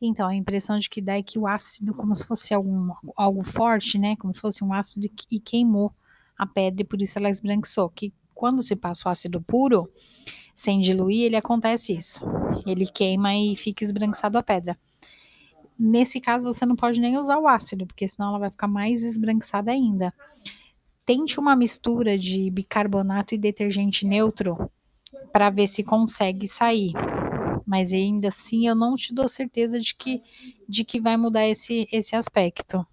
Então, a impressão de que dá é que o ácido, como se fosse algo forte, né, como se fosse um ácido e queimou a pedra e por isso ela esbranquiçou, que quando se passa o ácido puro, sem diluir, ele acontece isso. Ele queima e fica esbranquiçado a pedra. Nesse caso, você não pode nem usar o ácido, porque senão ela vai ficar mais esbranquiçada ainda. Tente uma mistura de bicarbonato e detergente neutro para ver se consegue sair. Mas ainda assim eu não te dou certeza de que vai mudar esse aspecto.